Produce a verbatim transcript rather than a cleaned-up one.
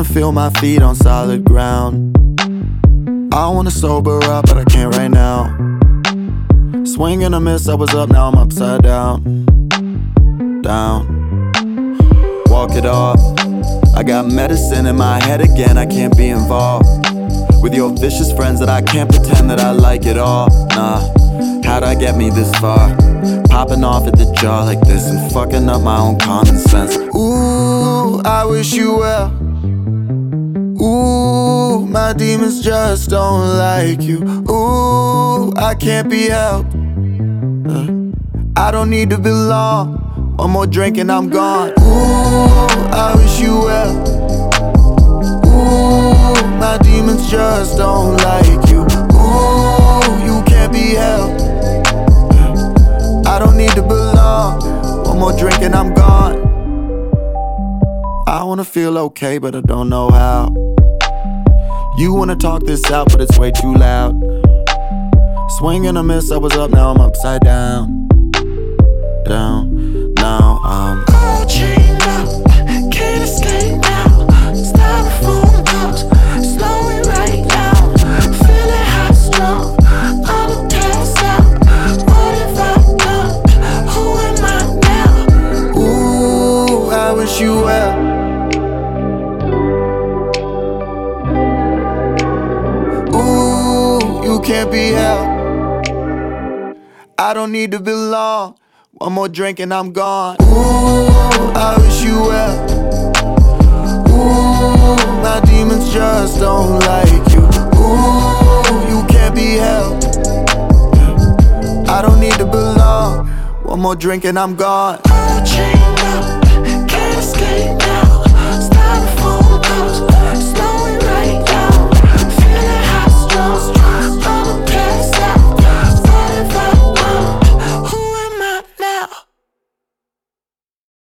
wanna feel my feet on solid ground. I wanna sober up, but I can't right now. Swing and a miss, I was up, now I'm upside down. Down. Walk it off. I got medicine in my head again, I can't be involved with your vicious friends that I can't pretend that I like it all. Nah, how'd I get me this far? Popping off at the jaw like this and fucking up my own common sense. Ooh, I wish you well. Ooh, my demons just don't like you. Ooh, I can't be helped. uh, I don't need to belong. One more drink and I'm gone. Ooh, I wish you well. Ooh, my demons just don't like you. Ooh, you can't be helped. I don't need to belong. One more drink and I'm gone. I wanna feel okay, but I don't know how. You wanna talk this out, but it's way too loud. Swing and a miss, I was up, now I'm upside down. Down, now I'm all chained up, can't escape now. Styrofoam cups, slowing right down. Feeling hot, strong, I'ma pass out. What if I'm done? Who am I now? Ooh, I wish you well. Ooh, you can't be helped. I don't need to belong. One more drink and I'm gone. Ooh, I wish you well. Ooh, my demons just don't like you. Ooh, you can't be helped. I don't need to belong. One more drink and I'm gone. All chained up.